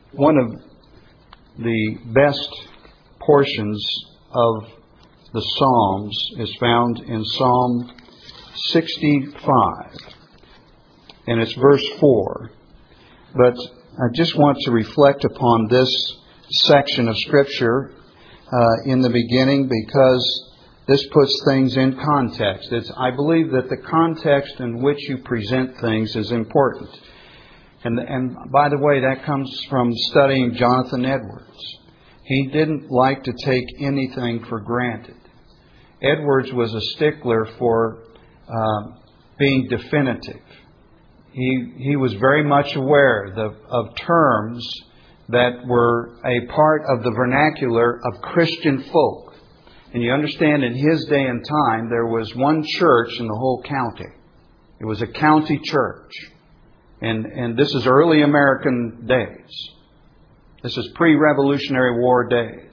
One of the best portions of the Psalms is found in Psalm 65, and it's verse 4. But I just want to reflect upon this section of Scripture in the beginning, because this puts things in context. I believe that the context in which you present things is important. And by the way, that comes from studying Jonathan Edwards. He didn't like to take anything for granted. Edwards was a stickler for being definitive. He was very much aware of terms that were a part of the vernacular of Christian folk. And you understand, in his day and time, there was one church in the whole county. It was a county church. And this is early American days. This is pre-Revolutionary War days.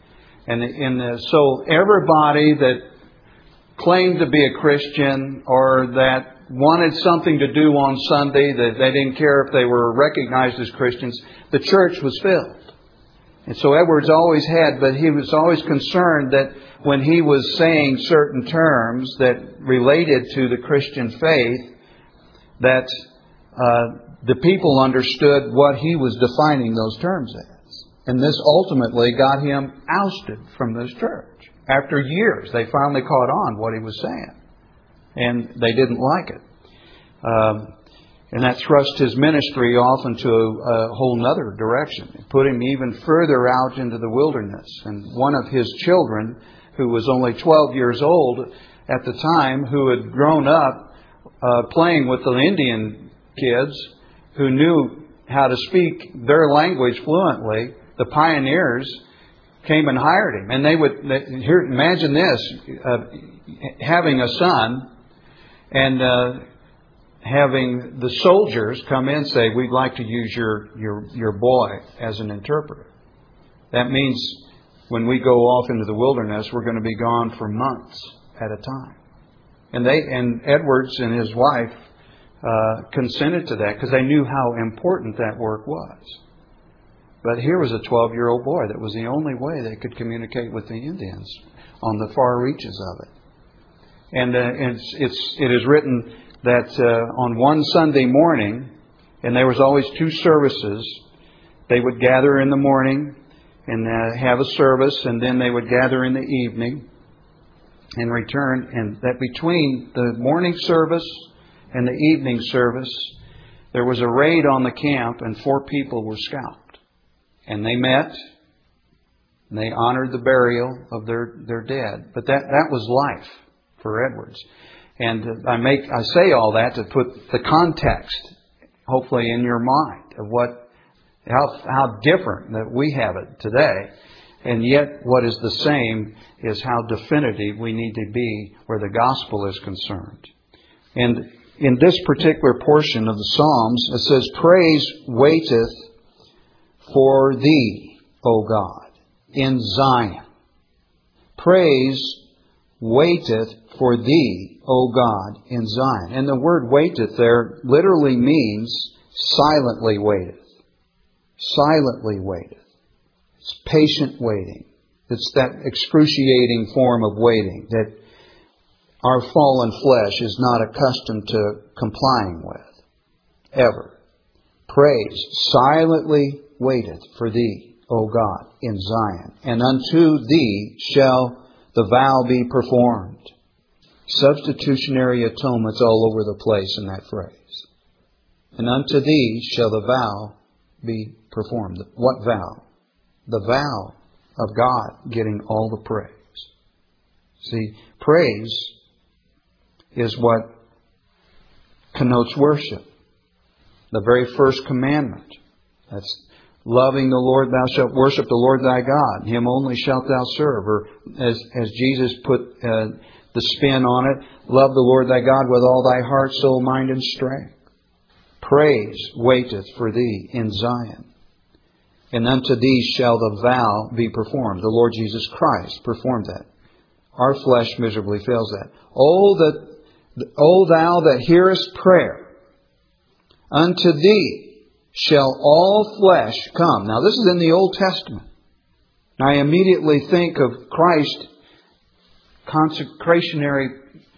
So everybody that claimed to be a Christian or that wanted something to do on Sunday, that they didn't care if they were recognized as Christians, the church was filled. And so Edwards always had, but he was always concerned that when he was saying certain terms that related to the Christian faith, that the people understood what he was defining those terms as. And this ultimately got him ousted from this church. After years, they finally caught on what he was saying. And they didn't like it. And that thrust his ministry off into a whole other direction. It put him even further out into the wilderness. And one of his children, who was only 12 years old at the time, who had grown up playing with the Indian kids, who knew how to speak their language fluently, the pioneers came and hired him. And imagine this, having a son and having the soldiers come in and say, "We'd like to use your boy as an interpreter." That means when we go off into the wilderness, we're going to be gone for months at a time. And Edwards and his wife consented to that because they knew how important that work was. But here was a 12-year-old boy. That was the only way they could communicate with the Indians on the far reaches of it. And it is written that on one Sunday morning, and there was always two services, they would gather in the morning and have a service, and then they would gather in the evening and return. And that between the morning service and the evening service, there was a raid on the camp, and 4 people were scalped. And they met, and they honored the burial of their dead. But that was life for Edwards. And I say all that to put the context, hopefully, in your mind of how different that we have it today. And yet what is the same is how definitive we need to be where the gospel is concerned. And in this particular portion of the Psalms, it says, "Praise waiteth for thee, O God, in Zion." Praise waiteth for thee, O God, in Zion. And the word waiteth there literally means silently waiteth. Silently waiteth. It's patient waiting. It's that excruciating form of waiting that our fallen flesh is not accustomed to complying with, ever. Praise silently waiteth for thee, O God, in Zion. And unto thee shall the vow be performed. Substitutionary atonements all over the place in that phrase. And unto thee shall the vow be performed. What vow? The vow of God getting all the praise. See, praise is what connotes worship. The very first commandment. That's loving the Lord, thou shalt worship the Lord thy God. Him only shalt thou serve. Or as Jesus put the spin on it, love the Lord thy God with all thy heart, soul, mind, and strength. Praise waiteth for thee in Zion. And unto thee shall the vow be performed. The Lord Jesus Christ performed that. Our flesh miserably fails that. O thou that hearest prayer, unto thee shall all flesh come. Now this is in the Old Testament. I immediately think of Christ's consecrationary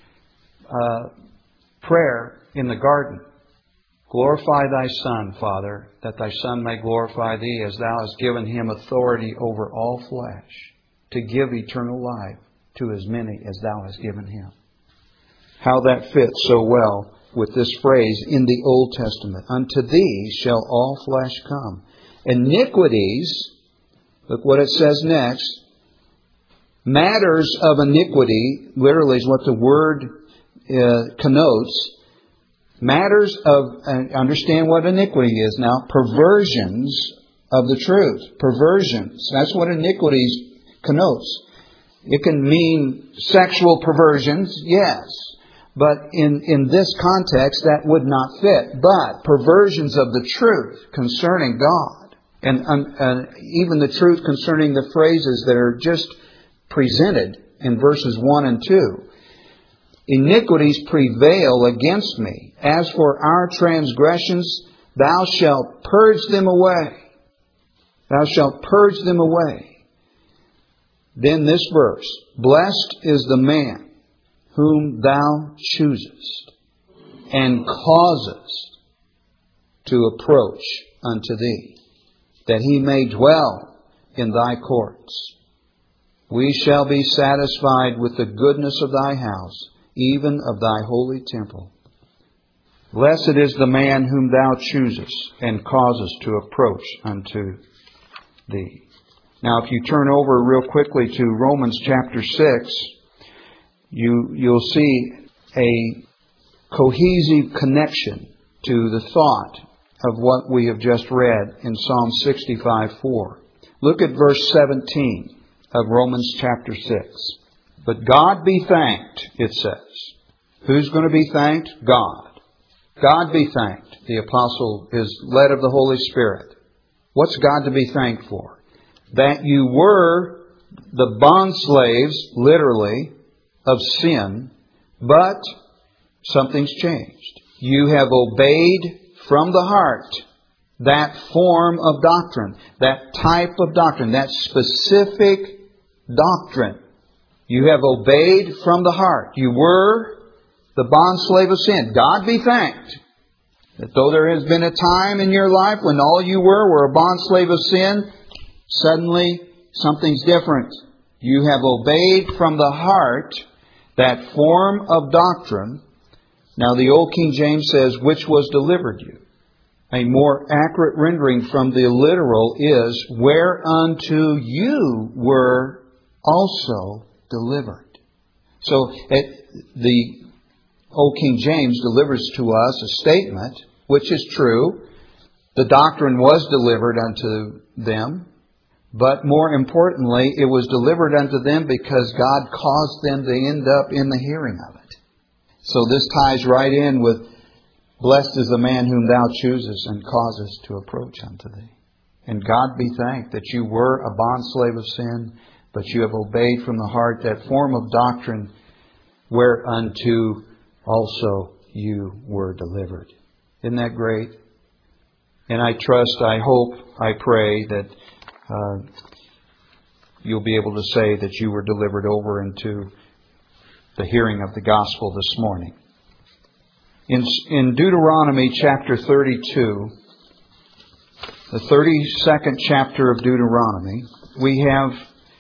prayer in the garden. Glorify Thy Son, Father, that Thy Son may glorify Thee, as Thou hast given Him authority over all flesh, to give eternal life to as many as Thou hast given Him. How that fits so well with this phrase in the Old Testament. Unto Thee shall all flesh come. Iniquities, look what it says next, matters of iniquity, literally is what the word connotes. Matters of, understand what iniquity is now, perversions of the truth. Perversions. That's what iniquities connotes. It can mean sexual perversions, yes. But in this context, that would not fit. But perversions of the truth concerning God. And even the truth concerning the phrases that are just presented in verses 1 and 2. Iniquities prevail against me. As for our transgressions, Thou shalt purge them away. Thou shalt purge them away. Then this verse, blessed is the man whom Thou choosest and causest to approach unto Thee, that he may dwell in Thy courts. We shall be satisfied with the goodness of Thy house, even of Thy holy temple. Blessed is the man whom Thou choosest and causest to approach unto Thee. Now, if you turn over real quickly to Romans chapter 6, you'll see a cohesive connection to the thought of what we have just read in Psalm 65:4. Look at verse 17 of Romans chapter 6. But God be thanked, it says. Who's going to be thanked? God. God be thanked. The apostle is led of the Holy Spirit. What's God to be thanked for? That you were the bondslaves, literally, of sin, but something's changed. You have obeyed from the heart that form of doctrine, that type of doctrine, that specific doctrine. You have obeyed from the heart. You were the bondslave of sin. God be thanked that though there has been a time in your life when all you were a bondslave of sin, suddenly something's different. You have obeyed from the heart that form of doctrine. Now the Old King James says, which was delivered you. A more accurate rendering from the literal is, whereunto you were also delivered. So the Old King James delivers to us a statement, which is true. The doctrine was delivered unto them. But more importantly, it was delivered unto them because God caused them to end up in the hearing of it. So this ties right in with, blessed is the man whom Thou choosest and causest to approach unto Thee. And God be thanked that you were a bondslave of sin, but you have obeyed from the heart that form of doctrine whereunto also you were delivered. Isn't that great? And I trust, I hope, I pray that you'll be able to say that you were delivered over into the hearing of the gospel this morning. In Deuteronomy chapter 32, the 32nd chapter of Deuteronomy, we have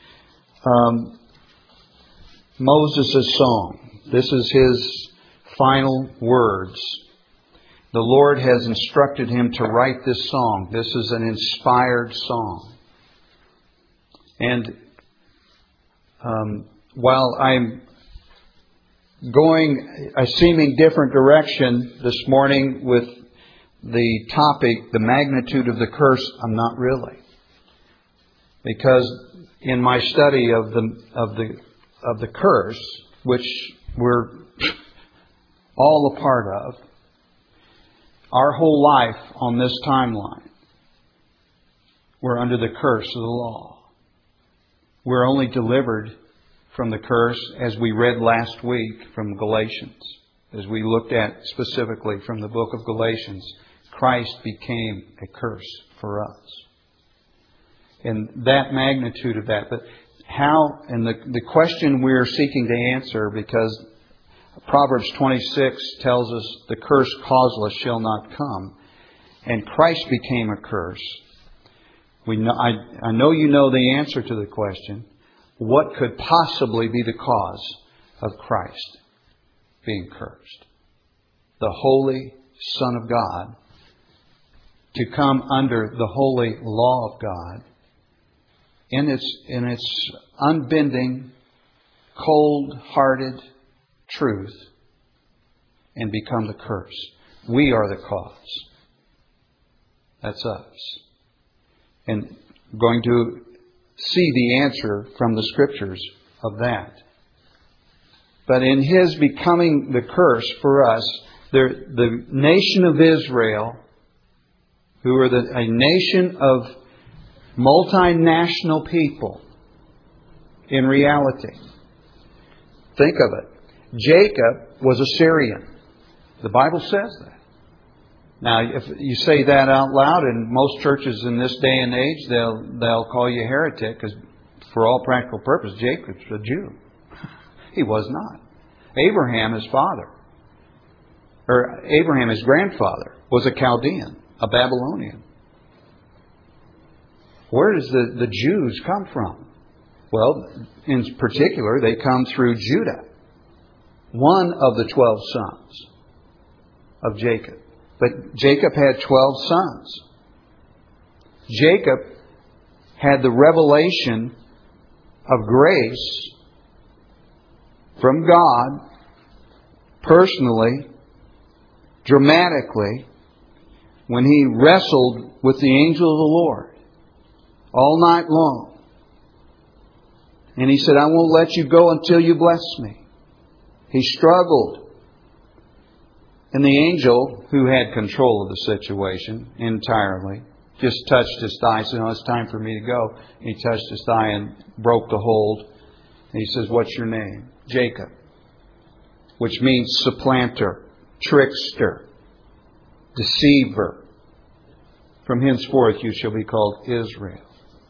Moses' song. This is his final words. The Lord has instructed him to write this song. This is an inspired song. And while I'm going a seeming different direction this morning with the topic, the magnitude of the curse, I'm not really. Because in my study of the curse, which we're all a part of, our whole life on this timeline, we're under the curse of the law. We're only delivered from the curse, as we read last week from Galatians, as we looked at specifically from the book of Galatians. Christ became a curse for us. And that magnitude of that. But how, and the question we're seeking to answer, because Proverbs 26 tells us the curse causeless shall not come. And Christ became a curse. I know you know the answer to the question. What could possibly be the cause of Christ being cursed? The holy Son of God to come under the holy law of God in its unbending, cold-hearted truth and become the curse. We are the cause. That's us. And I'm going to see the answer from the Scriptures of that. But in His becoming the curse for us, the nation of Israel, who are a nation of multinational people, in reality, think of it. Jacob was a Syrian. The Bible says that. Now, if you say that out loud, in most churches in this day and age, they'll call you a heretic, because for all practical purposes, Jacob's a Jew. He was not. Abraham, his grandfather, was a Chaldean, a Babylonian. Where does the Jews come from? Well, in particular, they come through Judah, one of the 12 sons of Jacob. But Jacob had 12 sons. Jacob had the revelation of grace from God personally, dramatically, when he wrestled with the angel of the Lord all night long. And he said, I won't let you go until you bless me. He struggled. And the angel, who had control of the situation entirely, just touched his thigh. Said, it's time for me to go. And he touched his thigh and broke the hold. And he says, what's your name? Jacob. Which means supplanter, trickster, deceiver. From henceforth you shall be called Israel.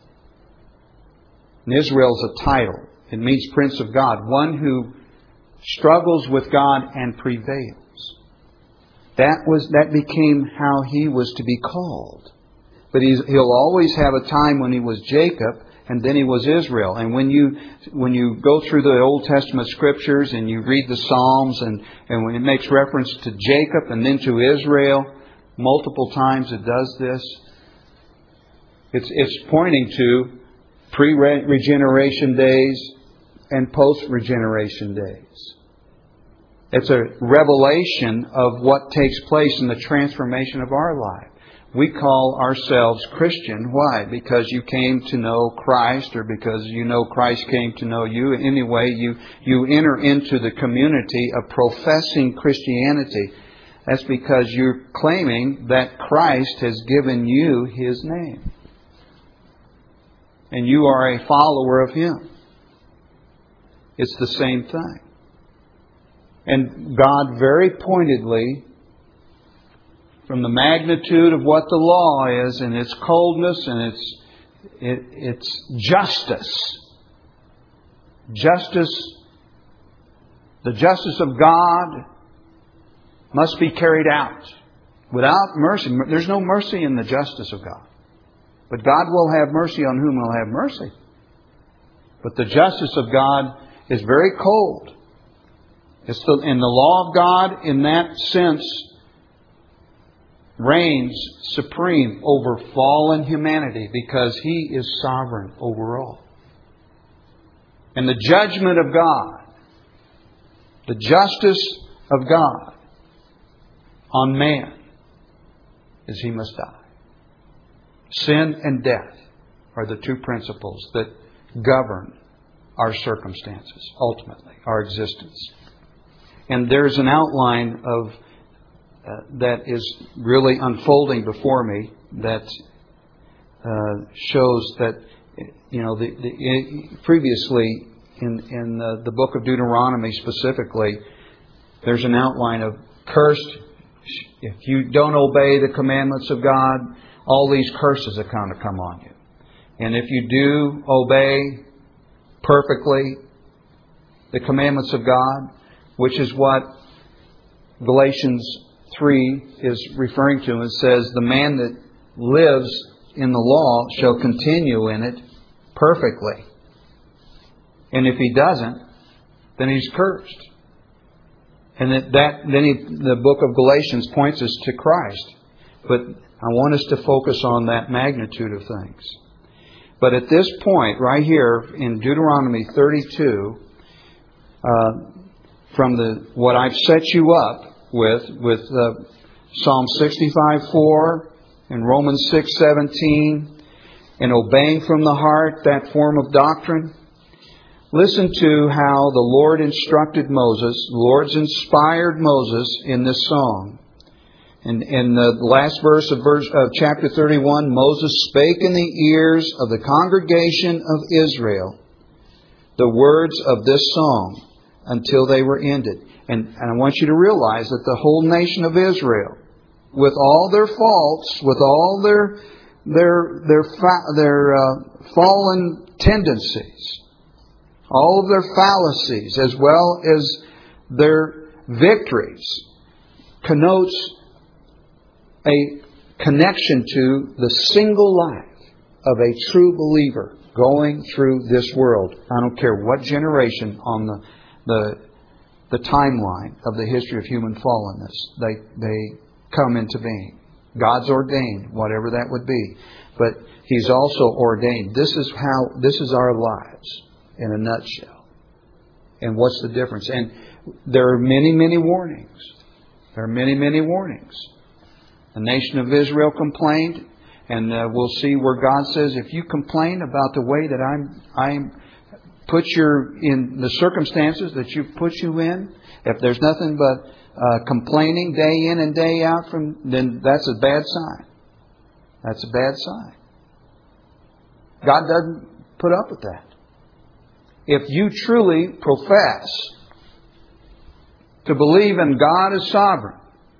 And Israel is a title. It means Prince of God. One who struggles with God and prevails. That became how he was to be called. But he'll always have a time when he was Jacob and then he was Israel. And when you go through the Old Testament Scriptures and you read the Psalms and when it makes reference to Jacob and then to Israel, multiple times it does this. It's pointing to pre-regeneration days and post-regeneration days. It's a revelation of what takes place in the transformation of our life. We call ourselves Christian. Why? Because you came to know Christ, or because you know Christ came to know you. Anyway, you enter into the community of professing Christianity. That's because you're claiming that Christ has given you His name. And you are a follower of Him. It's the same thing. And God very pointedly, from the magnitude of what the law is and its coldness and its justice, the justice of God must be carried out without mercy. There's no mercy in the justice of God. But God will have mercy on whom will have mercy. But the justice of God is very cold. And the law of God, in that sense, reigns supreme over fallen humanity because He is sovereign over all. And the judgment of God, the justice of God on man is he must die. Sin and death are the two principles that govern our circumstances, ultimately, our existence. And there's an outline of that is really unfolding before me that shows that, previously in the book of Deuteronomy specifically, there's an outline of cursed If you don't obey the commandments of God, all these curses are going to come on you. And if you do obey perfectly the commandments of God, which is what Galatians 3 is referring to, it says, the man that lives in the law shall continue in it perfectly. And if he doesn't, then he's cursed. And the book of Galatians points us to Christ. But I want us to focus on that magnitude of things. But at this point, right here in Deuteronomy 32, from what I've set you up with Psalm 65:4 and Romans 6:17, and obeying from the heart that form of doctrine. Listen to how the Lord instructed Moses. The Lord's inspired Moses in this song. In the last verse of chapter 31, Moses spake in the ears of the congregation of Israel the words of this song until they were ended. And I want you to realize that the whole nation of Israel, with all their faults, with all their fallen tendencies, all of their fallacies, as well as their victories, connotes a connection to the single life of a true believer going through this world. I don't care what generation on the timeline of the history of human fallenness they come into being. God's ordained, whatever that would be. But He's also ordained. This is our lives in a nutshell. And what's the difference? And there are many, many warnings. There are many, many warnings. The nation of Israel complained, and we'll see where God says, if you complain about the way that I'm put you in the circumstances that you've put you in, if there's nothing but complaining day in and day out, then that's a bad sign. That's a bad sign. God doesn't put up with that. If you truly profess to believe in God as sovereign,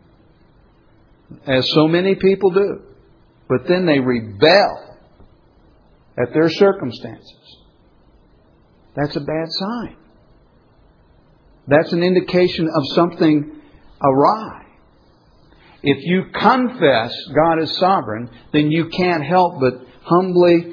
as so many people do, but then they rebel at their circumstances, that's a bad sign. That's an indication of something awry. If you confess God is sovereign, then you can't help but humbly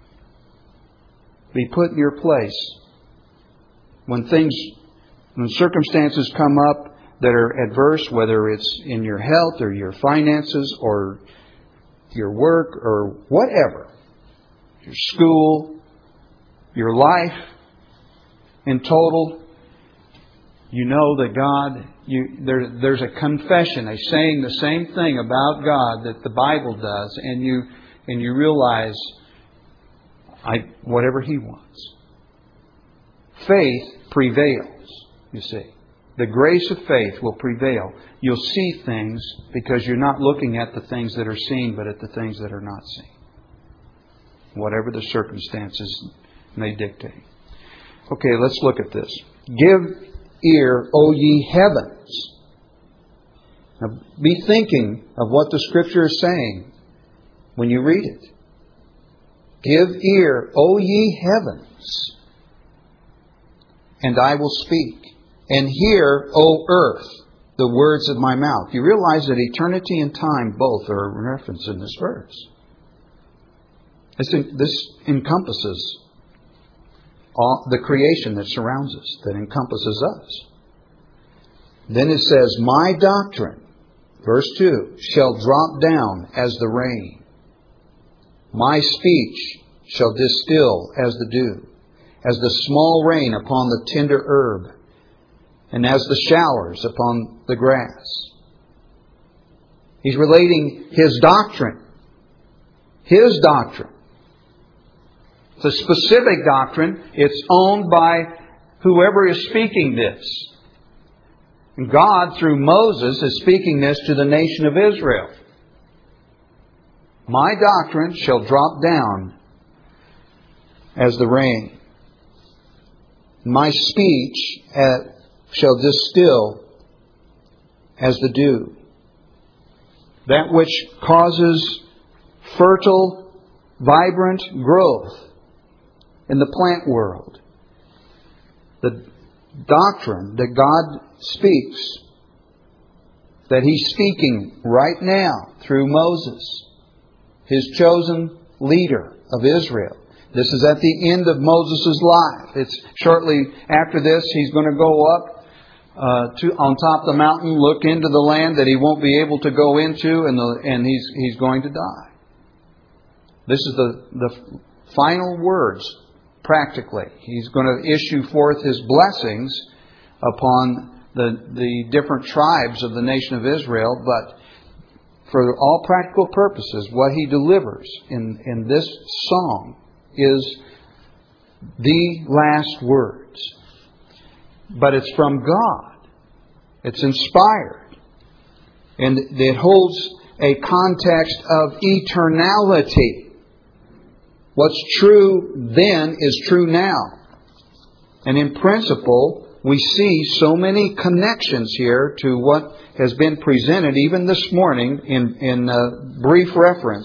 be put in your place. When circumstances come up that are adverse, whether it's in your health or your finances or your work or whatever, your school, your life in total, you know that God, there's a confession, a saying the same thing about God that the Bible does, and you realize whatever He wants. Faith prevails, you see. The grace of faith will prevail. You'll see things because you're not looking at the things that are seen, but at the things that are not seen. Whatever the circumstances may dictate. Okay, let's look at this. Give ear, O ye heavens. Now, be thinking of what the Scripture is saying when you read it. Give ear, O ye heavens, and I will speak. And hear, O earth, the words of my mouth. You realize that eternity and time both are referenced in this verse. This encompasses all the creation that surrounds us, that encompasses us. Then it says, my doctrine, verse 2, shall drop down as the rain. My speech shall distill as the dew, as the small rain upon the tender herb, and as the showers upon the grass. He's relating His doctrine. His doctrine. It's a specific doctrine. It's owned by whoever is speaking this. And God, through Moses, is speaking this to the nation of Israel. My doctrine shall drop down as the rain. My speech shall distill as the dew. that which causes fertile, vibrant growth in the plant world. The doctrine that God speaks, that He's speaking right now through Moses, His chosen leader of Israel. This is at the end of Moses' life. It's shortly after this, he's going to go up on top of the mountain, look into the land that he won't be able to go into, and he's going to die. This is the final words, practically. He's going to issue forth His blessings upon the different tribes of the nation of Israel, but for all practical purposes, what He delivers in this song is the last words. But it's from God. It's inspired. And it holds a context of eternality. What's true then is true now. And in principle, we see so many connections here to what has been presented even this morning in brief reference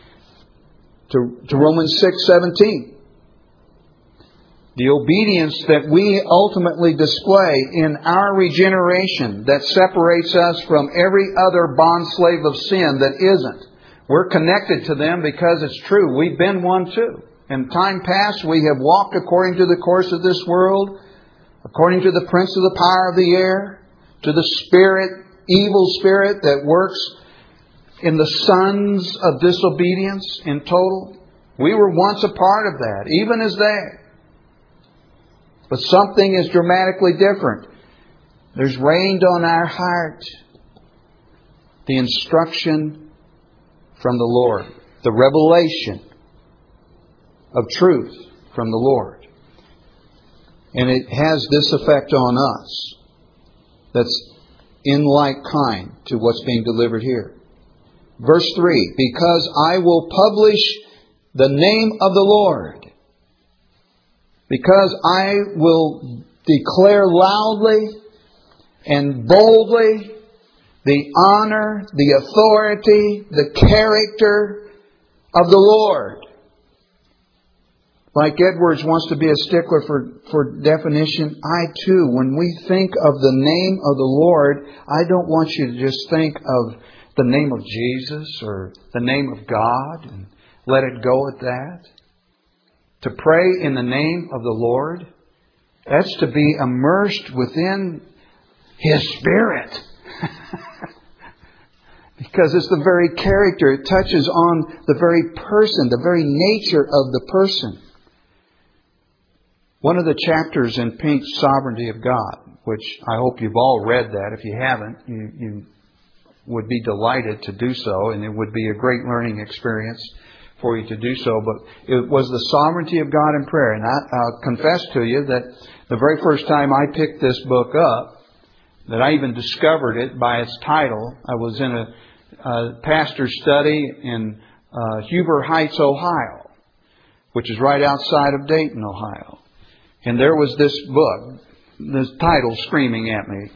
to Romans 6:17. The obedience that we ultimately display in our regeneration that separates us from every other bondslave of sin that isn't. We're connected to them because it's true. We've been one too. In time past, we have walked according to the course of this world, according to the prince of the power of the air, to the spirit, evil spirit that works in the sons of disobedience in total. We were once a part of that, even as they. But something is dramatically different. There's rained on our heart the instruction from the Lord, the revelation of truth from the Lord. And it has this effect on us that's in like kind to what's being delivered here. Verse 3, because I will publish the name of the Lord. Because I will declare loudly and boldly the honor, the authority, the character of the Lord. Like Edwards wants to be a stickler for definition, I too, when we think of the name of the Lord, I don't want you to just think of the name of Jesus or the name of God and let it go at that. To pray in the name of the Lord, that's to be immersed within His Spirit. Because it's the very character. It touches on the very person, the very nature of the person. One of the chapters in Pink's Sovereignty of God, which I hope you've all read that. If you haven't, you would be delighted to do so, and it would be a great learning experience for you to do so. But it was the sovereignty of God in prayer. And I'll confess to you that the very first time I picked this book up, that I even discovered it by its title. I was in a pastor's study in Huber Heights, Ohio, which is right outside of Dayton, Ohio. And there was this book, this title screaming at me.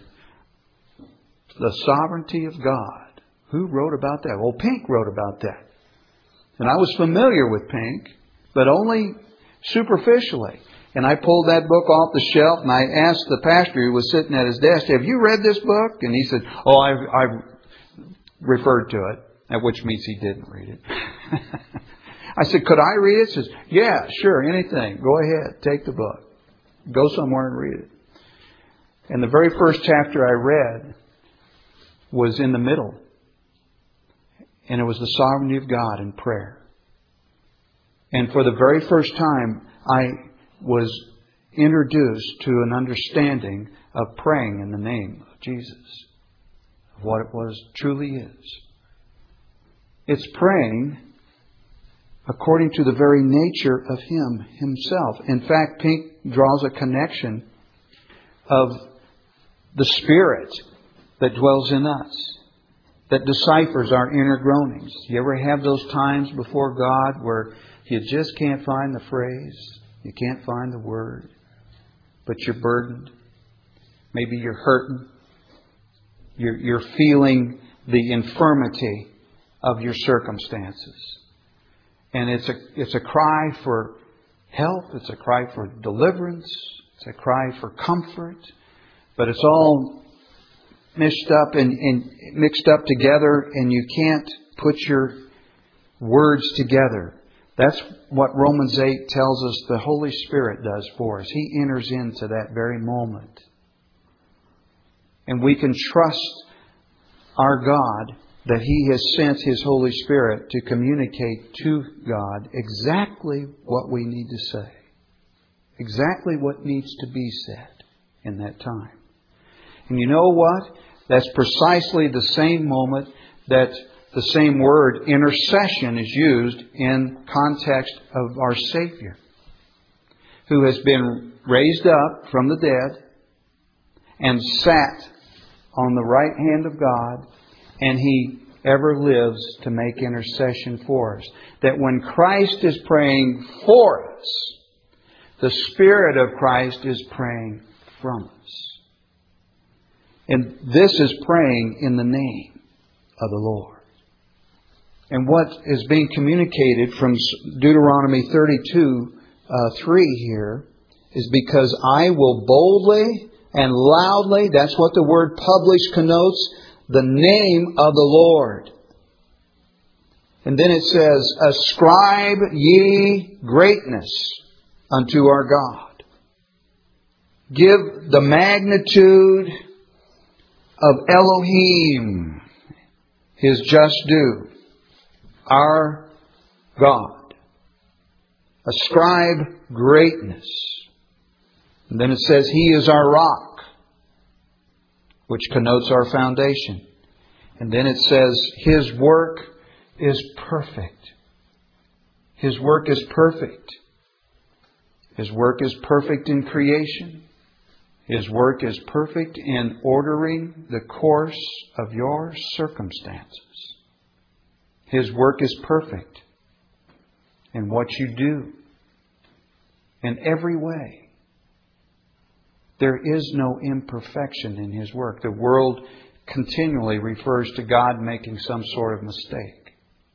The Sovereignty of God. Who wrote about that? Well, Pink wrote about that. And I was familiar with Pink, but only superficially. And I pulled that book off the shelf and I asked the pastor who was sitting at his desk, have you read this book? And he said, oh, I've referred to it, which means he didn't read it. I said, could I read it? He says, yeah, sure, anything. Go ahead, take the book. Go somewhere and read it. And the very first chapter I read was in the middle. And it was the sovereignty of God in prayer. And for the very first time, I was introduced to an understanding of praying in the name of Jesus. Of what it truly is. It's praying according to the very nature of Him Himself. In fact, Pink draws a connection of the Spirit that dwells in us, that deciphers our inner groanings. You ever have those times before God where you just can't find the phrase, you can't find the word, but you're burdened? Maybe you're hurting. You're feeling the infirmity of your circumstances. And it's a cry for help. It's a cry for deliverance. It's a cry for comfort. But it's all mixed up together, and you can't put your words together. That's what Romans 8 tells us the Holy Spirit does for us. He enters into that very moment. And we can trust our God that He has sent His Holy Spirit to communicate to God exactly what we need to say. Exactly what needs to be said in that time. And you know what? That's precisely the same moment that the same word, intercession, is used in context of our Savior, who has been raised up from the dead and sat on the right hand of God, and He ever lives to make intercession for us. That when Christ is praying for us, the Spirit of Christ is praying from us. And this is praying in the name of the Lord. And what is being communicated from Deuteronomy 32:3 here is, because I will boldly and loudly, that's what the word publish connotes, the name of the Lord. And then it says, ascribe ye greatness unto our God. Give the magnitude of Elohim His just due. Our God. Ascribe greatness. And then it says, He is our rock, which connotes our foundation. And then it says, His work is perfect. His work is perfect. His work is perfect in creation. His work is perfect in ordering the course of your circumstances. His work is perfect in what you do, in every way. There is no imperfection in His work. The world continually refers to God making some sort of mistake.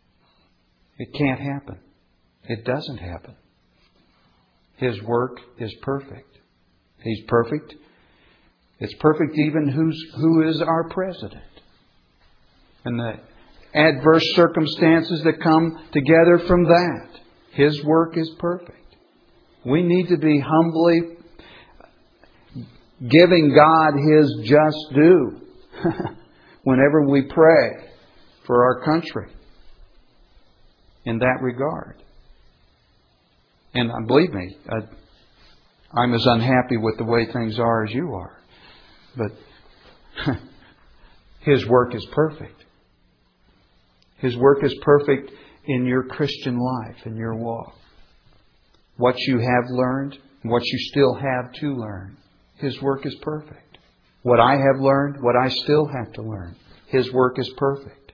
It can't happen. It doesn't happen. His work is perfect. He's perfect. It's perfect even who is our president. And the adverse circumstances that come together from that. His work is perfect. We need to be humbly giving God His just due whenever we pray for our country in that regard. And believe me, I'm as unhappy with the way things are as you are. But His work is perfect. His work is perfect in your Christian life, in your walk. What you have learned, what you still have to learn. His work is perfect. What I have learned, what I still have to learn. His work is perfect.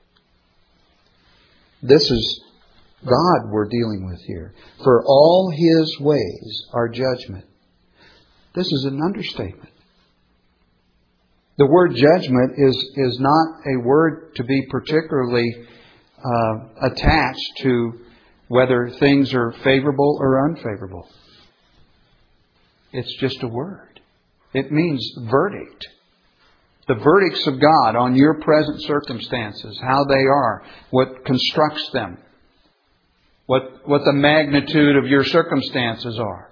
This is God we're dealing with here. For all His ways are judgment. This is an understatement. The word judgment is not a word to be particularly attached to whether things are favorable or unfavorable. It's just a word. It means verdict. The verdicts of God on your present circumstances, how they are, what constructs them, what the magnitude of your circumstances are.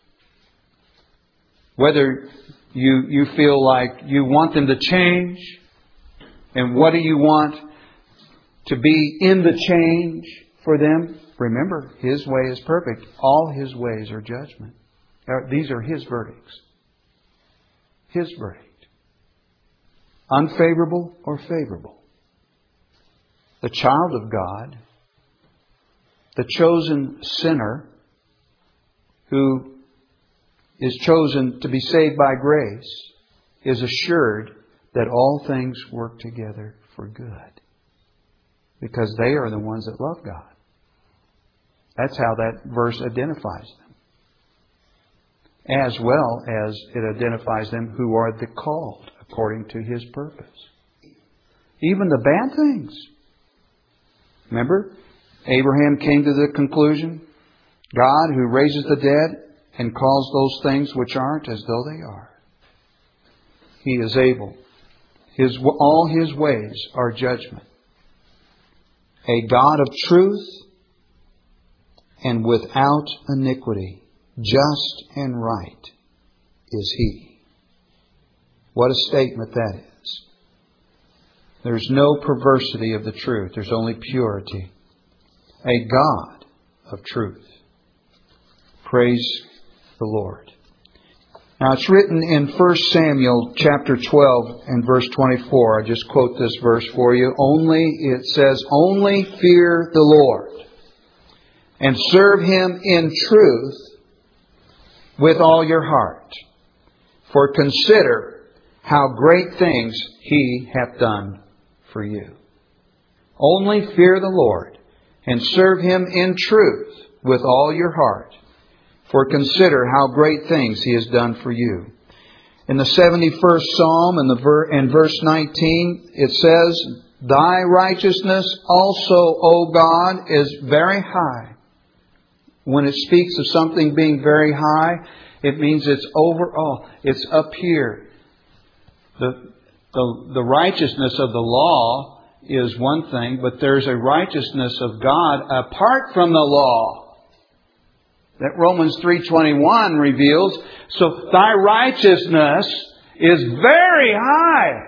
Whether you feel like you want them to change, and what do you want to be in the change for them? Remember, His way is perfect. All His ways are judgment. These are His verdicts. His verdict. Unfavorable or favorable. The child of God, the chosen sinner who is chosen to be saved by grace, is assured that all things work together for good. Because they are the ones that love God. That's how that verse identifies them. As well as it identifies them who are the called according to His purpose. Even the bad things. Remember, Abraham came to the conclusion, God who raises the dead and calls those things which aren't as though they are. He is able. All His ways are judgment. A God of truth and without iniquity, just and right is He. What a statement that is. There's no perversity of the truth. There's only purity. A God of truth. Praise the Lord. Now it's written in 1 Samuel chapter 12 and verse 24. I just quote this verse for you. It says, only fear the Lord and serve Him in truth with all your heart. For consider how great things He hath done for you. Only fear the Lord and serve Him in truth with all your heart. For consider how great things He has done for you. In the 71st Psalm, in verse 19, it says, Thy righteousness also, O God, is very high. When it speaks of something being very high, it means it's overall. It's up here. The righteousness of the law is one thing, but there's a righteousness of God apart from the law that Romans 3:21 reveals. So thy righteousness is very high.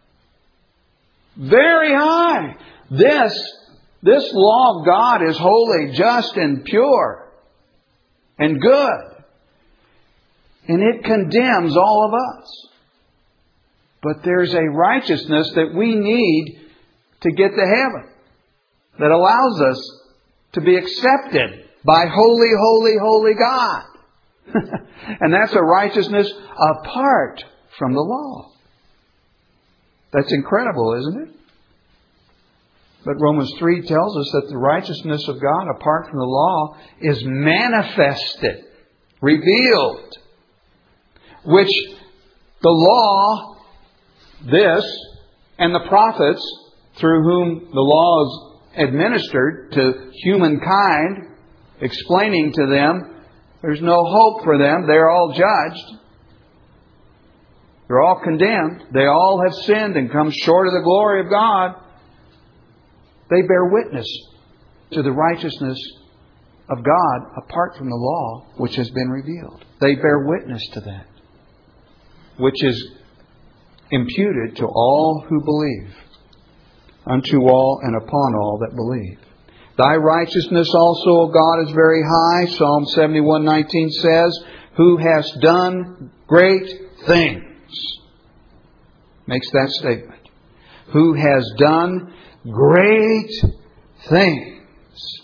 Very high. This law of God is holy, just, and pure, and good. And it condemns all of us. But there's a righteousness that we need to get to heaven that allows us to be accepted by holy, holy, holy God. And that's a righteousness apart from the law. That's incredible, isn't it? But Romans 3 tells us that the righteousness of God apart from the law is manifested, revealed, which the law, this, and the prophets, through whom the law is administered to humankind, explaining to them there's no hope for them. They're all judged. They're all condemned. They all have sinned and come short of the glory of God. They bear witness to the righteousness of God apart from the law which has been revealed. They bear witness to that, which is imputed to all who believe, unto all and upon all that believe. Thy righteousness also, O God, is very high. Psalm 71:19 says, Who has done great things. Makes that statement. Who has done great things.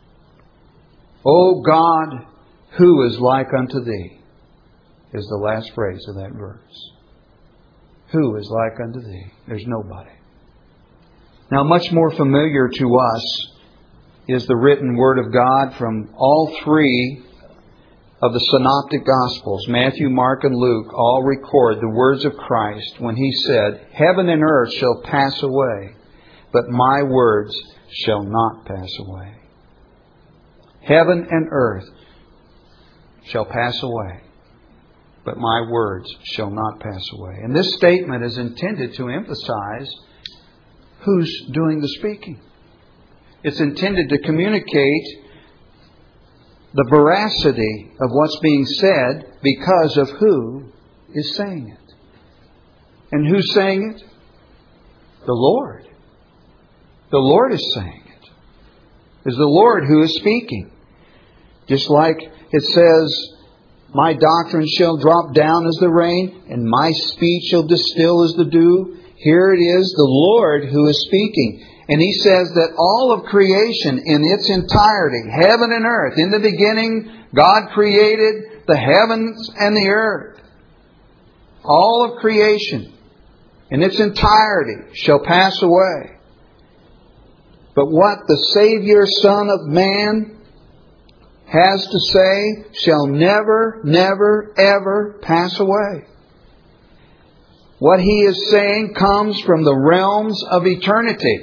O God, who is like unto Thee? Is the last phrase of that verse. Who is like unto Thee? There's nobody. Now, much more familiar to us is the written Word of God from all three of the Synoptic Gospels. Matthew, Mark, and Luke all record the words of Christ when He said, Heaven and earth shall pass away, but my words shall not pass away. Heaven and earth shall pass away, but my words shall not pass away. And this statement is intended to emphasize who's doing the speaking. It's intended to communicate the veracity of what's being said because of who is saying it. And who's saying it? The Lord. The Lord is saying it. It's the Lord who is speaking. Just like it says, My doctrine shall drop down as the rain, and my speech shall distill as the dew. Here it is, the Lord who is speaking. And He says that all of creation in its entirety, heaven and earth, in the beginning, God created the heavens and the earth. All of creation in its entirety shall pass away. But what the Savior, Son of Man, has to say shall never, never, ever pass away. What He is saying comes from the realms of eternity.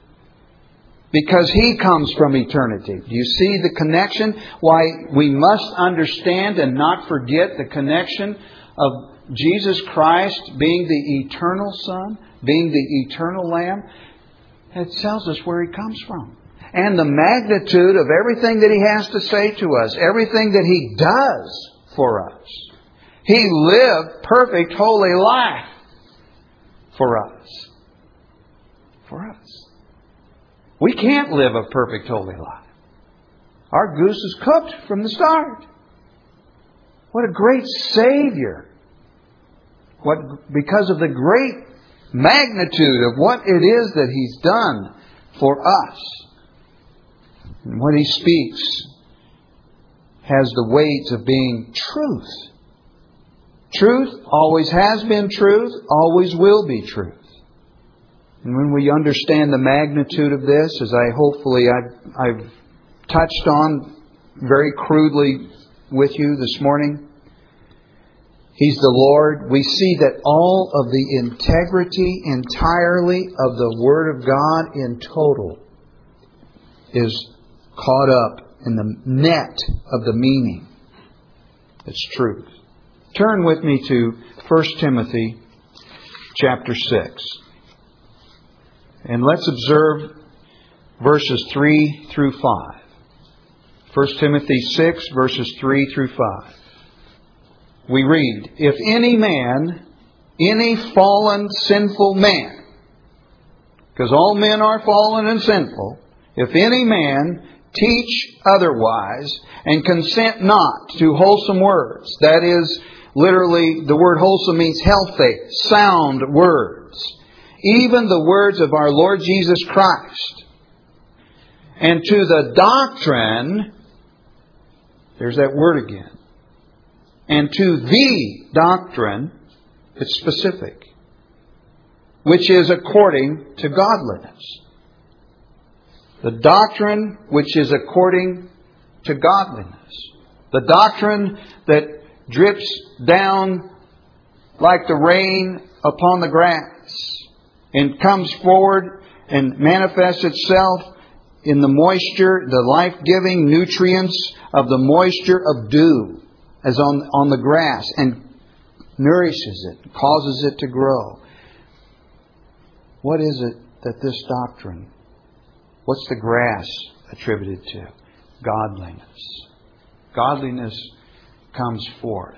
Because He comes from eternity. Do you see the connection? Why we must understand and not forget the connection of Jesus Christ being the eternal Son, being the eternal Lamb. It tells us where He comes from. And the magnitude of everything that He has to say to us. Everything that He does for us. He lived perfect, holy life for us. For us. We can't live a perfect, holy life. Our goose is cooked from the start. What a great Savior. Because of the great magnitude of what it is that He's done for us. And what He speaks has the weight of being truth. Truth always has been truth, always will be truth. And when we understand the magnitude of this, as I've touched on very crudely with you this morning, He's the Lord. We see that all of the integrity entirely of the Word of God in total is caught up in the net of the meaning. It's truth. Turn with me to 1 Timothy chapter 6. And let's observe verses 3 through 5. 1 Timothy 6, verses 3 through 5. We read, If any man, any fallen, sinful man, because all men are fallen and sinful, if any man teach otherwise and consent not to wholesome words, that is, literally, the word wholesome means healthy, sound words, even the words of our Lord Jesus Christ, and to the doctrine, there's that word again, and to the doctrine, it's specific, which is according to godliness. The doctrine which is according to godliness. The doctrine that drips down like the rain upon the grass and comes forward and manifests itself in the moisture, the life-giving nutrients of the moisture of dew as on the grass, and nourishes it, causes it to grow. What is it that this doctrine, what's the grass attributed to? Godliness. Godliness comes forth.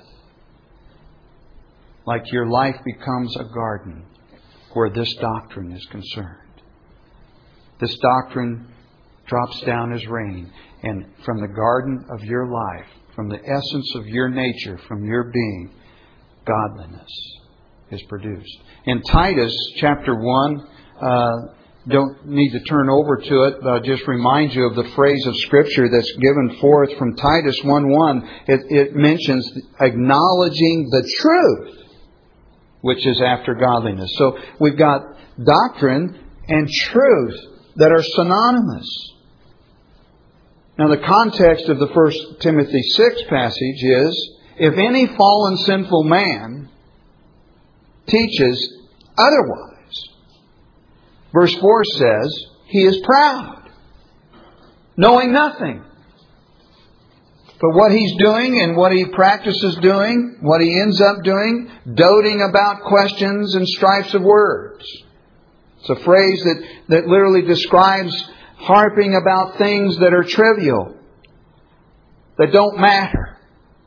Like your life becomes a garden where this doctrine is concerned. This doctrine drops down as rain, and from the garden of your life, from the essence of your nature, from your being, godliness is produced. In Titus chapter 1, don't need to turn over to it, but I'll just remind you of the phrase of Scripture that's given forth from Titus 1:1. It mentions acknowledging the truth, which is after godliness. So we've got doctrine and truth that are synonymous. Now the context of the 1 Timothy 6 passage is, if any fallen sinful man teaches otherwise. Verse 4 says, he is proud, knowing nothing. But what he's doing and what he practices doing, what he ends up doing, doting about questions and strifes of words. It's a phrase that literally describes harping about things that are trivial, that don't matter.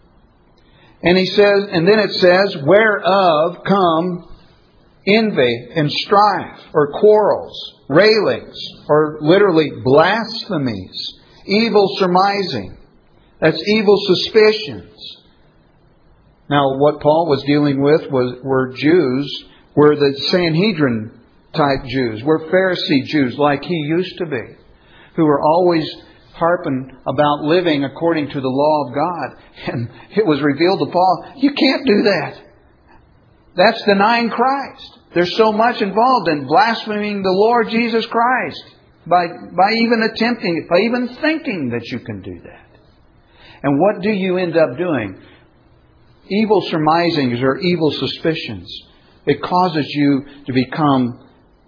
And he says, and then it says, whereof come envy and strife, or quarrels, railings, or literally blasphemies, evil surmising. That's evil suspicions. Now, what Paul was dealing with were Jews, were the Sanhedrin type Jews, were Pharisee Jews like he used to be, who were always harping about living according to the law of God. And it was revealed to Paul, you can't do that. That's denying Christ. There's so much involved in blaspheming the Lord Jesus Christ by even attempting it, by even thinking that you can do that. And what do you end up doing? Evil surmisings or evil suspicions. It causes you to become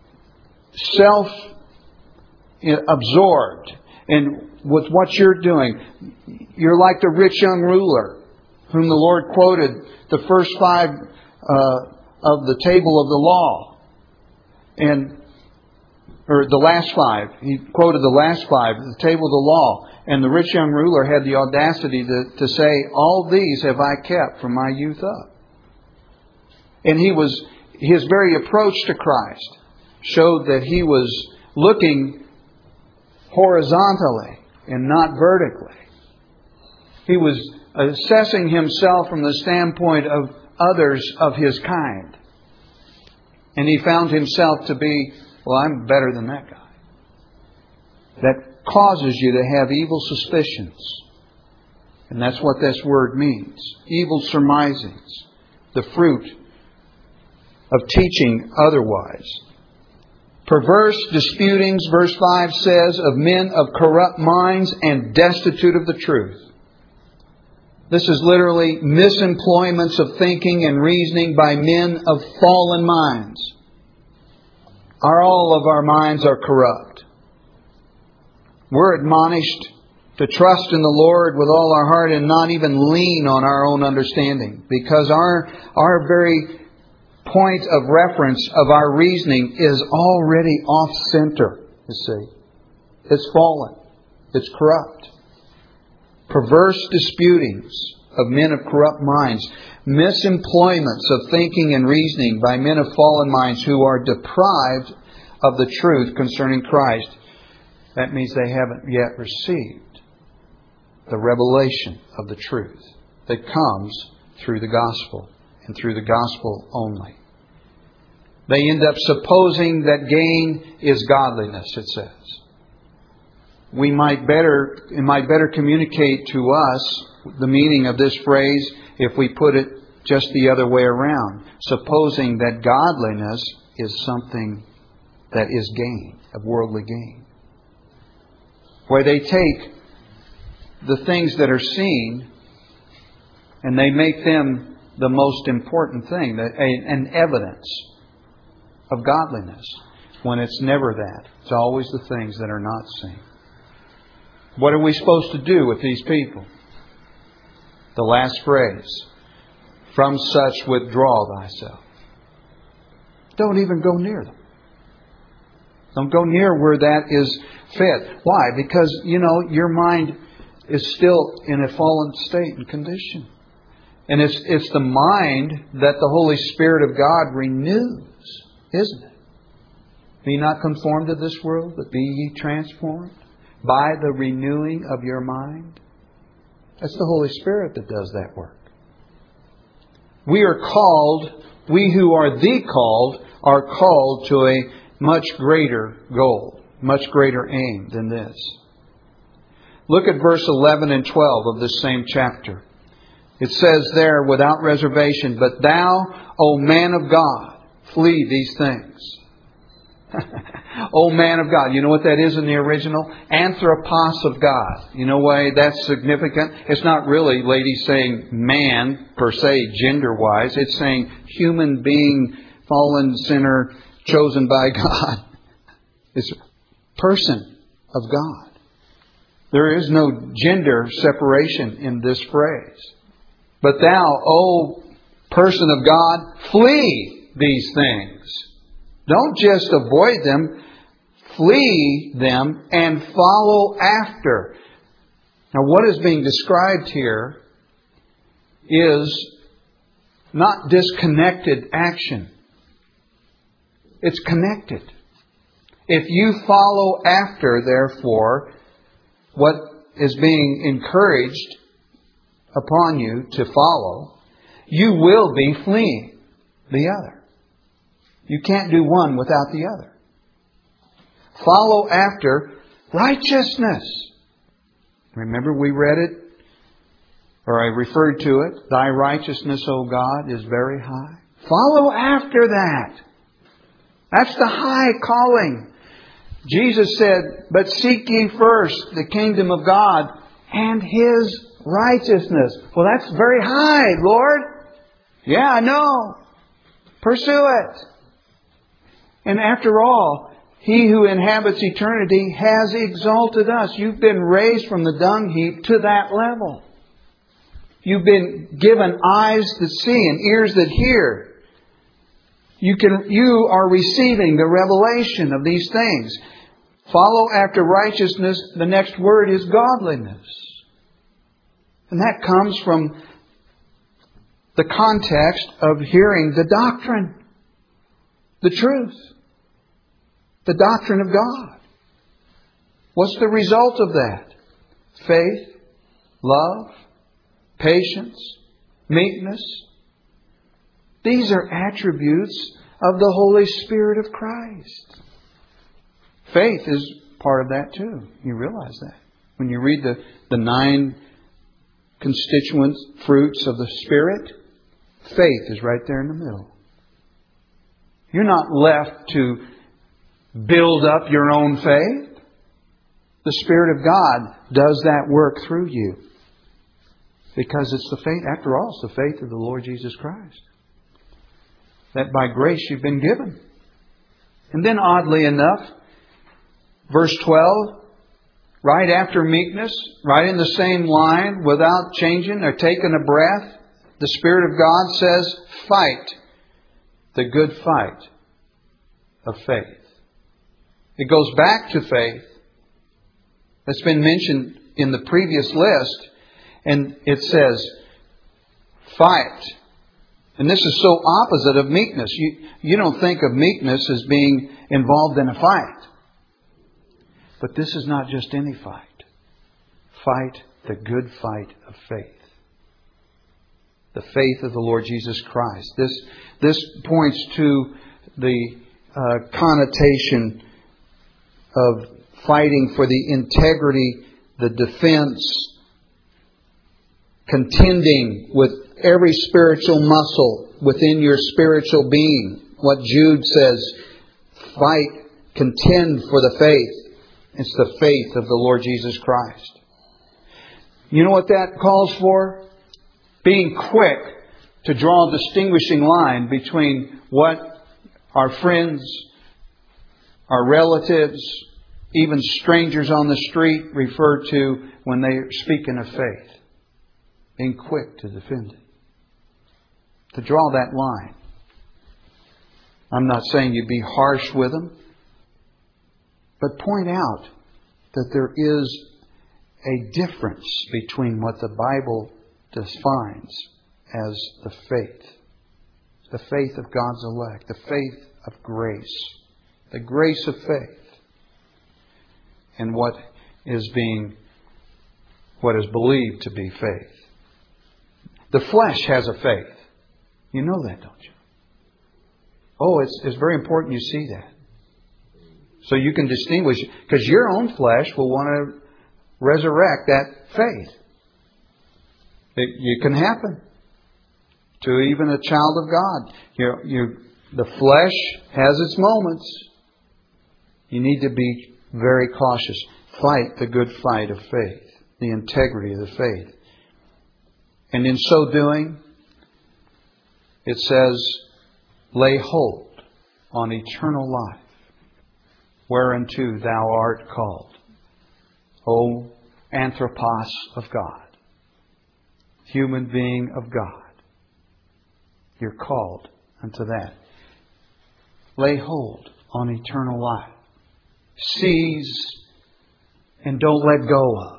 self-absorbed in with what you're doing. You're like the rich young ruler whom the Lord quoted the first 5 of the table of the law. Or the last 5. He quoted the last 5, the table of the law. And the rich young ruler had the audacity to say, all these have I kept from my youth up. And his very approach to Christ showed that he was looking horizontally and not vertically. He was assessing himself from the standpoint of others of his kind. And he found himself to be, well, I'm better than that guy. That causes you to have evil suspicions. And that's what this word means. Evil surmisings. The fruit of teaching otherwise. Perverse disputings, verse 5 says, of men of corrupt minds and destitute of the truth. This is literally misemployments of thinking and reasoning by men of fallen minds. All of our minds are corrupt. We're admonished to trust in the Lord with all our heart and not even lean on our own understanding. Because our very point of reference of our reasoning is already off center, you see. It's fallen. It's corrupt. Perverse disputings of men of corrupt minds. Misemployments of thinking and reasoning by men of fallen minds who are deprived of the truth concerning Christ. That means they haven't yet received the revelation of the truth that comes through the gospel and through the gospel only. They end up supposing that gain is godliness, it says. It might better communicate to us the meaning of this phrase if we put it just the other way around. Supposing that godliness is something that is gain, of worldly gain. Where they take the things that are seen and they make them the most important thing, an evidence of godliness, when it's never that. It's always the things that are not seen. What are we supposed to do with these people? The last phrase, from such withdraw thyself. Don't even go near them. Don't go near where that is fit. Why? Because, your mind is still in a fallen state and condition. And it's the mind that the Holy Spirit of God renews, isn't it? Be not conformed to this world, but be ye transformed by the renewing of your mind. That's the Holy Spirit that does that work. We are called, we who are the called, are called to a much greater goal, much greater aim than this. Look at verse 11 and 12 of this same chapter. It says there, without reservation, but thou, O man of God, flee these things. O man of God. You know what that is in the original? Anthropos of God. You know why that's significant? It's not really, ladies, saying man per se, gender-wise. It's saying human being, fallen sinner, chosen by God. It's person of God. There is no gender separation in this phrase. But thou, O person of God, flee these things. Don't just avoid them, flee them and follow after. Now, what is being described here is not disconnected action. It's connected. If you follow after, therefore, what is being encouraged upon you to follow, you will be fleeing the other. You can't do one without the other. Follow after righteousness. Remember we read it, or I referred to it. Thy righteousness, O God, is very high. Follow after that. That's the high calling. Jesus said, but seek ye first the kingdom of God and His righteousness. Well, that's very high, Lord. Yeah, I know. Pursue it. And after all, He who inhabits eternity has exalted us. You've been raised from the dung heap to that level. You've been given eyes that see and ears that hear. You are receiving the revelation of these things. Follow after righteousness. The next word is godliness. And that comes from the context of hearing the doctrine, the truth, the doctrine of God. What's the result of that? Faith, love, patience, meekness. These are attributes of the Holy Spirit of Christ. Faith is part of that too. You realize that. When you read the 9 constituent fruits of the Spirit, faith is right there in the middle. You're not left to build up your own faith. The Spirit of God does that work through you. Because it's the faith, after all, it's the faith of the Lord Jesus Christ. That by grace you've been given. And then oddly enough, verse 12, right after meekness, right in the same line, without changing or taking a breath, the Spirit of God says, fight the good fight of faith. It goes back to faith. That's been mentioned in the previous list. And it says, fight. And this is so opposite of meekness. You don't think of meekness as being involved in a fight. But this is not just any fight. Fight the good fight of faith. The faith of the Lord Jesus Christ. This points to the connotation of fighting for the integrity, the defense, contending with every spiritual muscle within your spiritual being. What Jude says, fight, contend for the faith. It's the faith of the Lord Jesus Christ. You know what that calls for? Being quick to draw a distinguishing line between what our friends, our relatives, even strangers on the street refer to when they are speaking of faith. Being quick to defend it. To draw that line. I'm not saying you be harsh with them. But point out that there is a difference between what the Bible defines as the faith. The faith of God's elect. The faith of grace. The grace of faith. And what is believed to be faith. The flesh has a faith. You know that, don't you? Oh, it's very important you see that. So you can distinguish, because your own flesh will want to resurrect that faith. It can happen to even a child of God. The flesh has its moments. You need to be very cautious. Fight the good fight of faith, the integrity of the faith. And in so doing, it says, lay hold on eternal life, whereunto thou art called, O anthropos of God, human being of God. You're called unto that. Lay hold on eternal life. Seize and don't let go of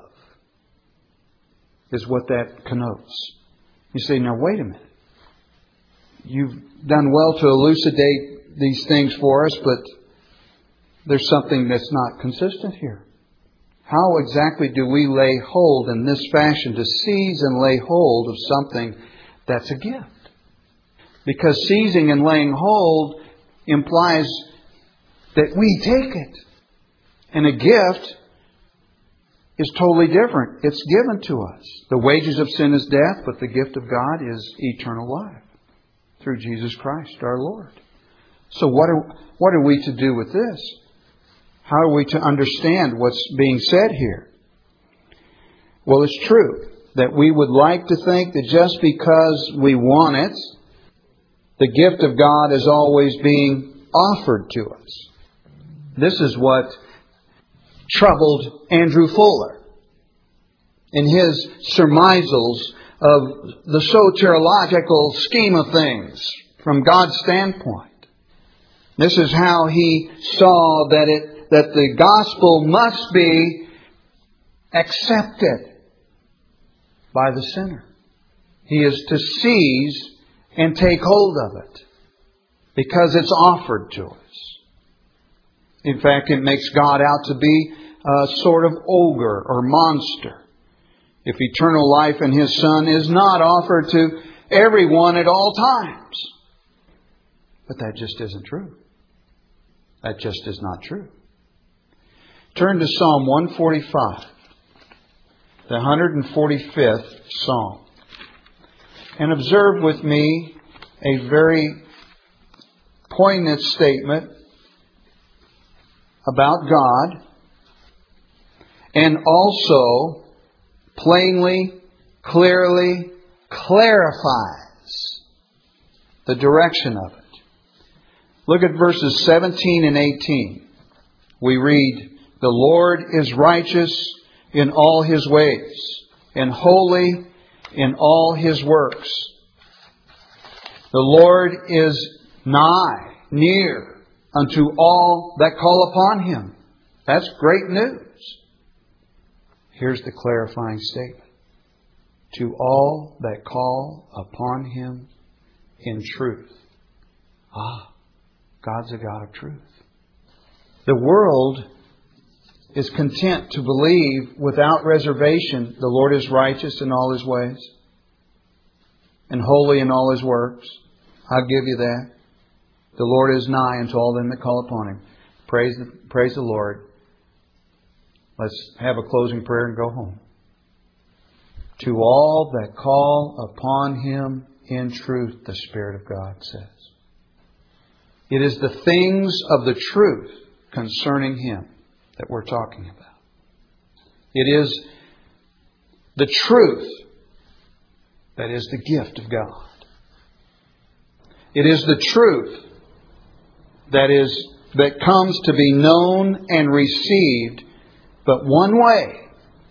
is what that connotes. You say, now wait a minute. You've done well to elucidate these things for us, but there's something that's not consistent here. How exactly do we lay hold in this fashion to seize and lay hold of something that's a gift? Because seizing and laying hold implies that we take it. And a gift is totally different. It's given to us. The wages of sin is death, but the gift of God is eternal life through Jesus Christ our Lord. So what are we to do with this? How are we to understand what's being said here? Well, it's true that we would like to think that just because we want it, The gift of God is always being offered to us. This is what troubled Andrew Fuller in his surmisals of the soteriological scheme of things from God's standpoint. This is how he saw that the gospel must be accepted by the sinner. He is to seize and take hold of it because it's offered to us. In fact, it makes God out to be a sort of ogre or monster if eternal life in His Son is not offered to everyone at all times. But that just isn't true. That just is not true. Turn to Psalm 145, the 145th Psalm, and observe with me a very poignant statement about God, and also plainly, clearly clarifies the direction of it. Look at verses 17 and 18. We read, "The Lord is righteous in all His ways, and holy in all His works. The Lord is nigh, near unto all that call upon Him." That's great news. Here's the clarifying statement. "To all that call upon Him in truth." God's a God of truth. The world is content to believe without reservation the Lord is righteous in all His ways and holy in all His works. I'll give you that. The Lord is nigh unto all them that call upon Him. Praise the Lord. Let's have a closing prayer and go home. To all that call upon Him in truth, the Spirit of God says. It is the things of the truth concerning Him that we're talking about. It is the truth that is the gift of God. It is the truth that comes to be known and received but one way,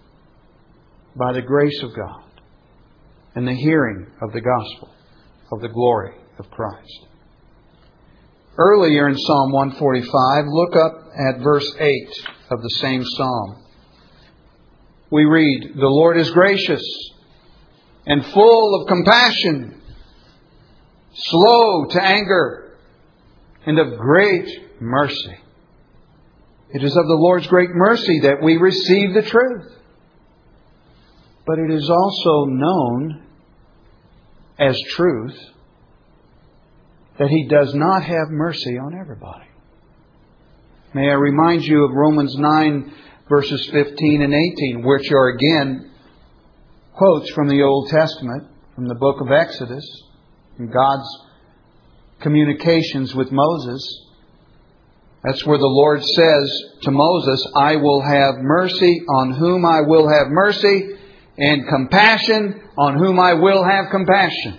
by the grace of God and the hearing of the gospel of the glory of Christ. Earlier in Psalm 145, look up at verse 8 of the same psalm. We read, "The Lord is gracious and full of compassion, slow to anger, and of great mercy." It is of the Lord's great mercy that we receive the truth. But it is also known as truth that He does not have mercy on everybody. May I remind you of Romans 9, verses 15 and 18, which are again quotes from the Old Testament, from the book of Exodus, from God's communications with Moses. That's where the Lord says to Moses, "I will have mercy on whom I will have mercy, and compassion on whom I will have compassion."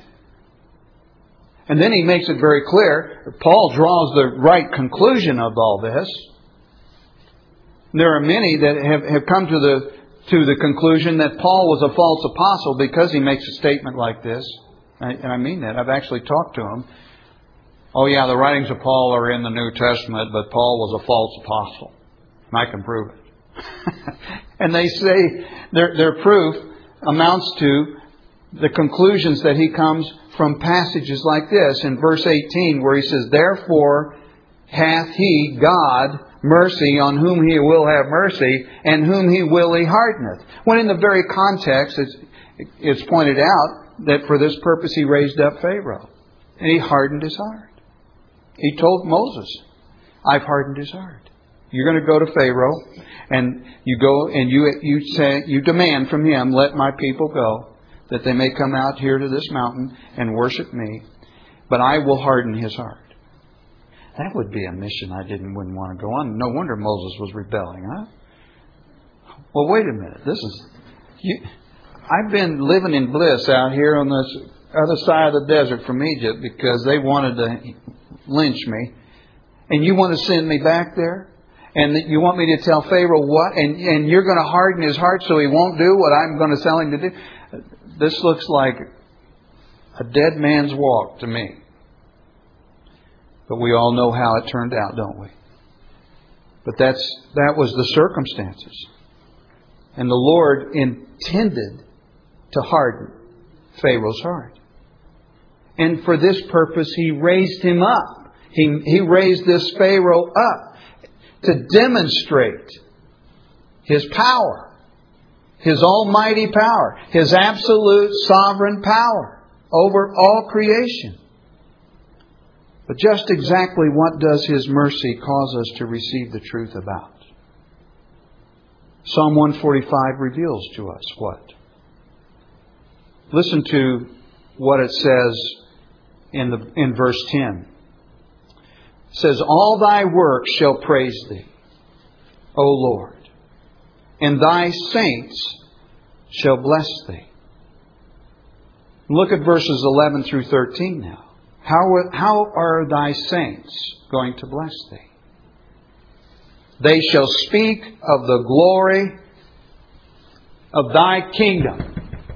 And then He makes it very clear. Paul draws the right conclusion of all this. There are many that have come to the conclusion that Paul was a false apostle because he makes a statement like this. And I mean that. I've actually talked to him. "Oh yeah, the writings of Paul are in the New Testament, but Paul was a false apostle. And I can prove it." And they say their proof amounts to the conclusions that he comes from passages like this. In verse 18, where he says, "Therefore hath He, God, mercy on whom He will have mercy, and whom He will He hardeneth." When in the very context, it's pointed out that for this purpose He raised up Pharaoh. And He hardened his heart. He told Moses, "I've hardened his heart. You're going to go to Pharaoh, and you go and you demand from him, 'Let my people go, that they may come out here to this mountain and worship me. But I will harden his heart.'" That would be a mission I wouldn't want to go on. No wonder Moses was rebelling, huh? Well, wait a minute. I've been living in bliss out here on this other side of the desert from Egypt because they wanted to lynch me. And you want to send me back there? And you want me to tell Pharaoh what? And you're going to harden his heart so he won't do what I'm going to tell him to do? This looks like a dead man's walk to me. But we all know how it turned out, don't we? But that was the circumstances. And the Lord intended to harden Pharaoh's heart. And for this purpose, He raised him up. He raised this Pharaoh up to demonstrate His power, His almighty power, His absolute sovereign power over all creation. But just exactly what does His mercy cause us to receive the truth about? Psalm 145 reveals to us what? Listen to what it says in verse 10. It says, "All Thy works shall praise Thee, O Lord, and Thy saints shall bless Thee." Look at verses 11 through 13 now. How are Thy saints going to bless Thee? "They shall speak of the glory of Thy kingdom."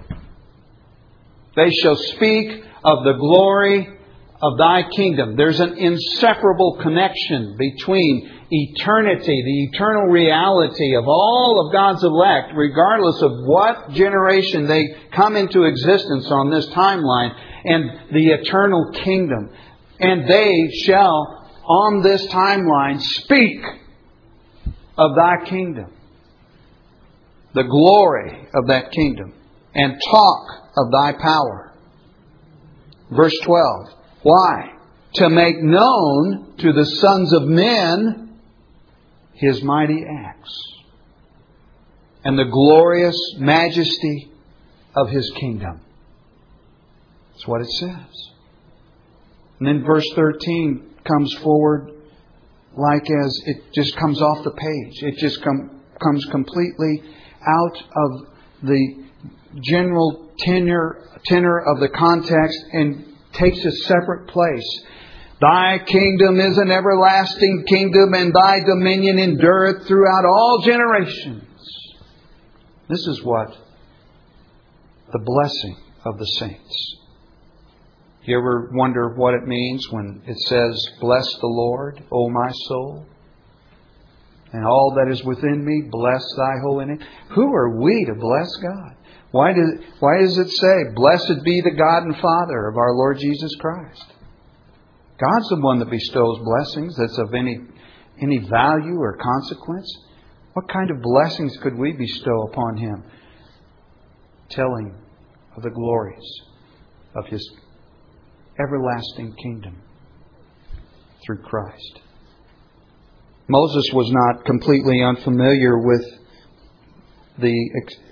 They shall speak of the glory of Thy kingdom. There's an inseparable connection between eternity, the eternal reality of all of God's elect, regardless of what generation they come into existence on this timeline, and the eternal kingdom. And they shall, on this timeline, speak of Thy kingdom, the glory of that kingdom, and talk of Thy power. Verse 12. Why? To make known to the sons of men His mighty acts and the glorious majesty of His kingdom. That's what it says. And then verse 13 comes forward like as it just comes off the page. It just comes completely out of the general tenor of the context and takes a separate place. Thy kingdom is an everlasting kingdom, and Thy dominion endureth throughout all generations. This is what the blessing of the saints. You ever wonder what it means when it says, "Bless the Lord, O my soul, and all that is within me, bless Thy holy name"? Who are we to bless God? Why does it say, "Blessed be the God and Father of our Lord Jesus Christ"? God's the one that bestows blessings that's of any value or consequence. What kind of blessings could we bestow upon Him? Telling of the glories of His everlasting kingdom through Christ. Moses was not completely unfamiliar with the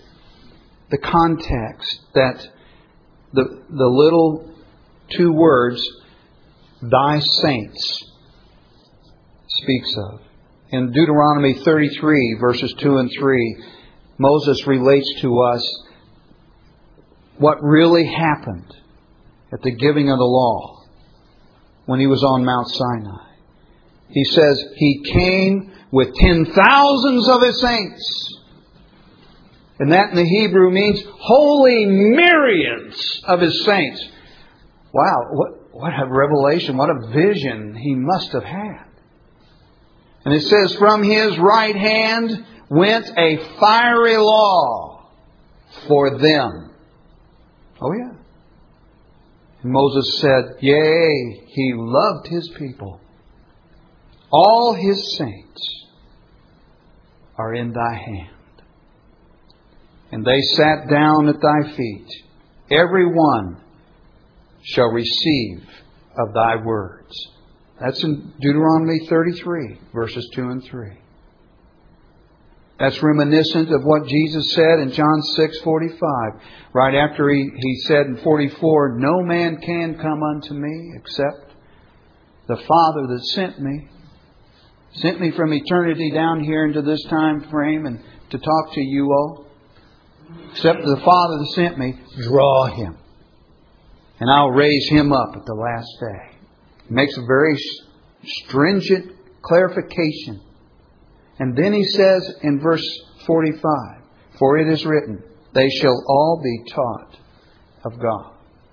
context that the little two words, "Thy saints," speaks of. In Deuteronomy 33, verses 2 and 3, Moses relates to us what really happened at the giving of the law when he was on Mount Sinai. He says, He came with 10,000s of His saints. And that in the Hebrew means holy myriads of His saints. Wow, what a revelation, what a vision he must have had. And it says, from His right hand went a fiery law for them. Oh yeah. And Moses said, yea, He loved His people. All His saints are in Thy hand. And they sat down at Thy feet. Every one shall receive of Thy words. That's in Deuteronomy 33, verses 2 and 3. That's reminiscent of what Jesus said in John 6:45. Right after He said in 44, "No man can come unto me except the Father that sent me." Sent me from eternity down here into this time frame and to talk to you all. Except the Father that sent me, draw him. And I'll raise him up at the last day. He makes a very stringent clarification. And then he says in verse 45, for it is written, they shall all be taught of God.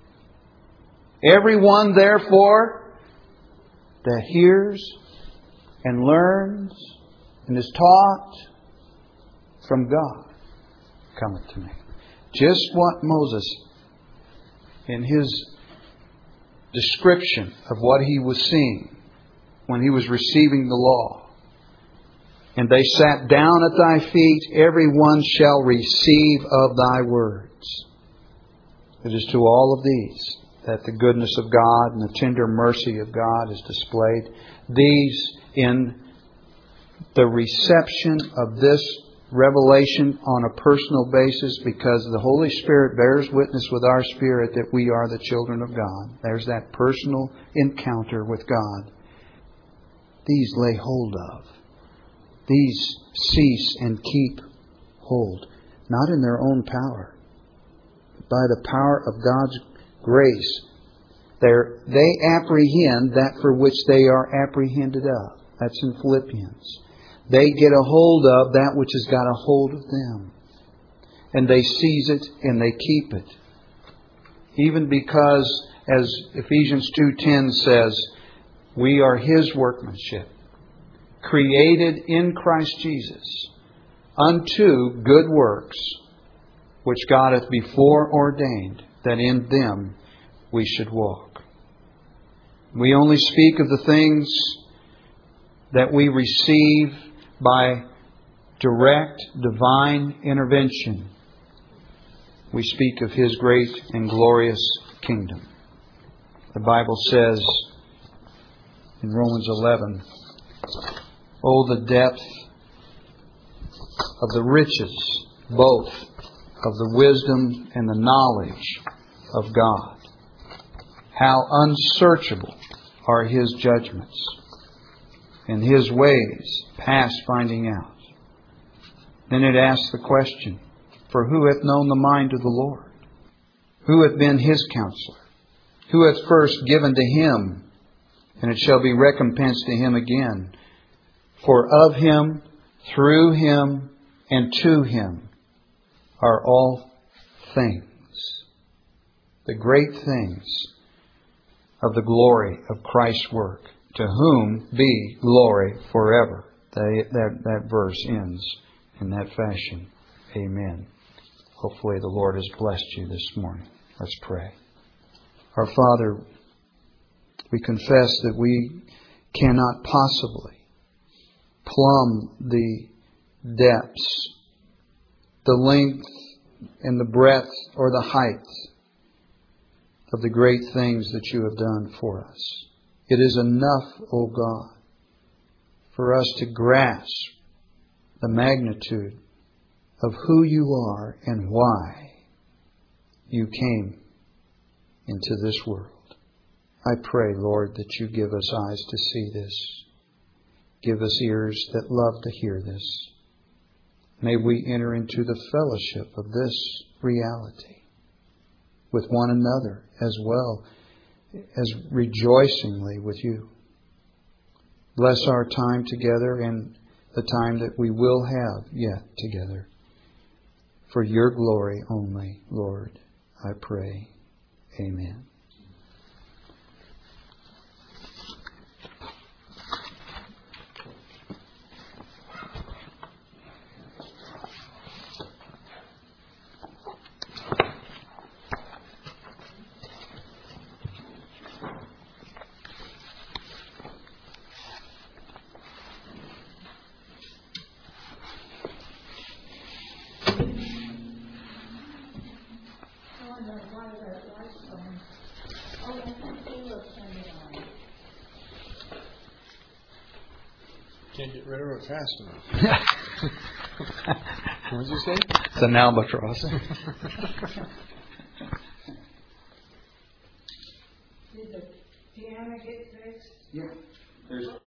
Everyone, therefore, that hears and learns and is taught from God cometh to me. Just what Moses, in his description of what he was seeing when he was receiving the law, and they sat down at thy feet, every one shall receive of thy words. It is to all of these that the goodness of God and the tender mercy of God is displayed. These in the reception of this revelation on a personal basis, because the Holy Spirit bears witness with our spirit that we are the children of God. There's that personal encounter with God. These lay hold of. These cease and keep hold. Not in their own power, but by the power of God's grace. They apprehend that for which they are apprehended of. That's in Philippians. They get a hold of that which has got a hold of them. And they seize it and they keep it. Even because, as Ephesians 2:10 says, we are His workmanship, created in Christ Jesus unto good works, which God hath before ordained that in them we should walk. We only speak of the things that we receive by direct divine intervention. We speak of His great and glorious kingdom. The Bible says in Romans 11, oh, the depth of the riches, both of the wisdom and the knowledge of God. How unsearchable are His judgments, and His ways past finding out. Then it asks the question, for who hath known the mind of the Lord? Who hath been His counselor? Who hath first given to Him, and it shall be recompensed to Him again? For of Him, through Him, and to Him are all things. The great things of the glory of Christ's work, to whom be glory forever. That verse ends in that fashion. Amen. Hopefully the Lord has blessed you this morning. Let's pray. Our Father, we confess that we cannot possibly plumb the depths, the length and the breadth or the height of the great things that You have done for us. It is enough, O God, for us to grasp the magnitude of who You are and why You came into this world. I pray, Lord, that You give us eyes to see this. Give us ears that love to hear this. May we enter into the fellowship of this reality with one another, as well as rejoicingly with You. Bless our time together and the time that we will have yet together. For Your glory only, Lord, I pray. Amen. Can't get rid of it fast enough. What did you say? It's an albatross. Did the piano get fixed? Yeah. There's